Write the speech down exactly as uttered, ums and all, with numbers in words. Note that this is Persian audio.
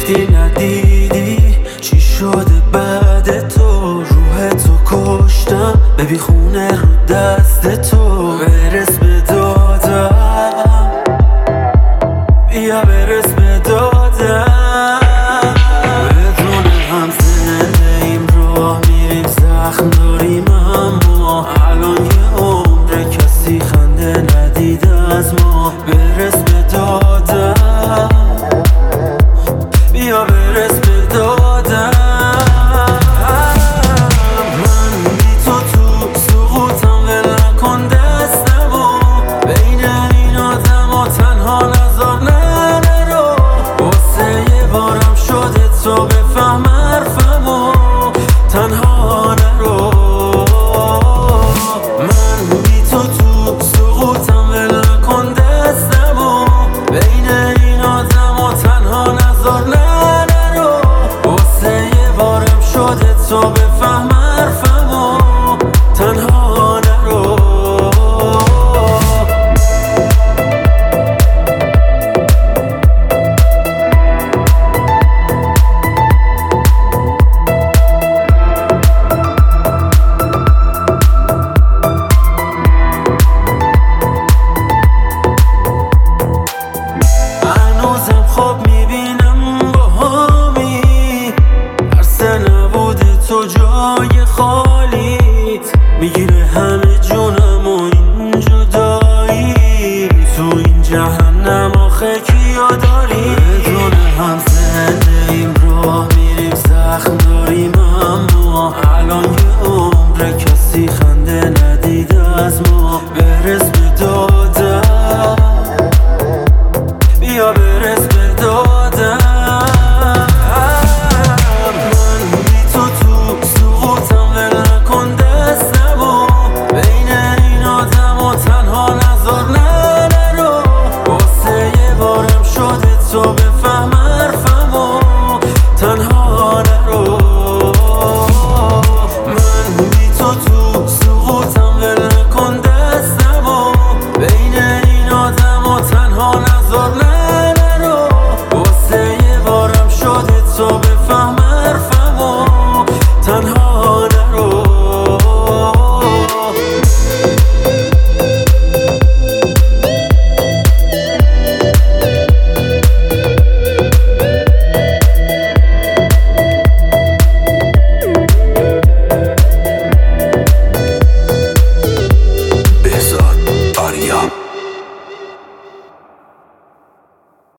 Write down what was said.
گفتی ندیدی چی شده بعد تو، روح تو کشتم ببی خونه رو دست تو. برس به دادم، بیا برس به دادم. بدون هم زنده ایم، راه میریم زخم داریم، اما الان یه عمر کسی خنده ندیده از ما. برس به دادم، بیا برس به دادم. من بی تو تو سقوطم، ول نکن دستمو بین این آدم و تنها نذار نه نرو. واسه یه بارم شده تو بفهم حرفمو، تنها نرو. من بی تو تو سقوطم، ول نکن دستمو بین این آدم و تنها نذار نه نرو. واسه یه بارم شده تو بفهم حرفمو، تنها نرو. هنوزم خواب میبینم با همی، ترس نبود تو جای خالیت میگیره همه جونم و این جدایی. تو این جهنم آخه کیا داری؟ بدون هم زنده ایم، راه میریم زخم داریم، اما الان یه عمر کسی خنده ندیده از ما. برس به دادم، بیا برس به دادم. من بی تو تو سقوطم، ول نکن دستمو بین این آدم و تنها نذار نه نرو. واسه یه بارم شده تو بفهم حرفمو، تنها نرو. من بی تو تو سقوطم، ول نکن دستمو بین این آدم و تنها نذار نه